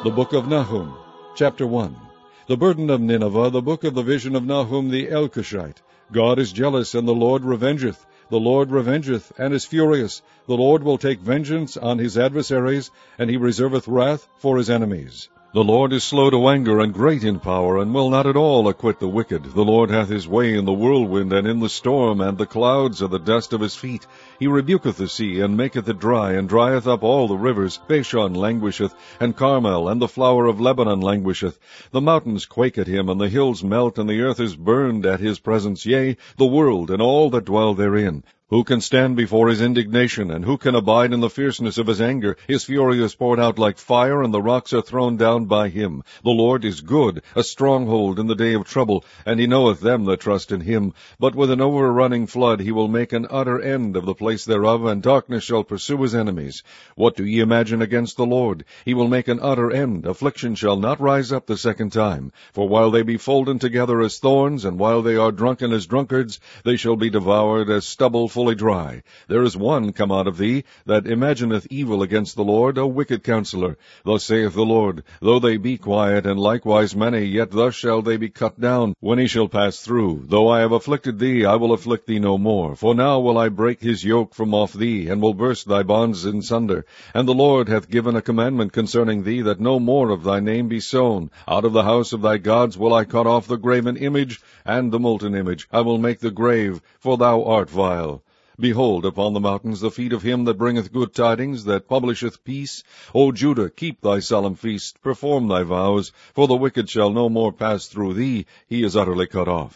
The Book of Nahum, Chapter 1. The burden of Nineveh, the book of the vision of Nahum the Elkoshite. God is jealous, and the Lord revengeth. The Lord revengeth, and is furious. The Lord will take vengeance on his adversaries, and he reserveth wrath for his enemies. The Lord is slow to anger, and great in power, and will not at all acquit the wicked. The Lord hath his way in the whirlwind, and in the storm, and the clouds are the dust of his feet. He rebuketh the sea, and maketh it dry, and drieth up all the rivers. Bashan languisheth, and Carmel, and the flower of Lebanon languisheth. The mountains quake at him, and the hills melt, and the earth is burned at his presence, yea, the world, and all that dwell therein. Who can stand before his indignation, and who can abide in the fierceness of his anger? His fury is poured out like fire, and the rocks are thrown down by him. The Lord is good, a stronghold in the day of trouble, and he knoweth them that trust in him. But with an overrunning flood he will make an utter end of the place thereof, and darkness shall pursue his enemies. What do ye imagine against the Lord? He will make an utter end. Affliction shall not rise up the second time. For while they be folden together as thorns, and while they are drunken as drunkards, they shall be devoured as stubble fully dry. There is one come out of thee that imagineth evil against the Lord, a wicked counselor. Thus saith the Lord, though they be quiet, and likewise many, yet thus shall they be cut down, when he shall pass through. Though I have afflicted thee, I will afflict thee no more. For now will I break his yoke from off thee, and will burst thy bonds in sunder. And the Lord hath given a commandment concerning thee, that no more of thy name be sown. Out of the house of thy gods will I cut off the graven image, and the molten image. I will make the grave, for thou art vile. Behold, upon the mountains the feet of him that bringeth good tidings, that publisheth peace. O Judah, keep thy solemn feast, perform thy vows, for the wicked shall no more pass through thee, he is utterly cut off.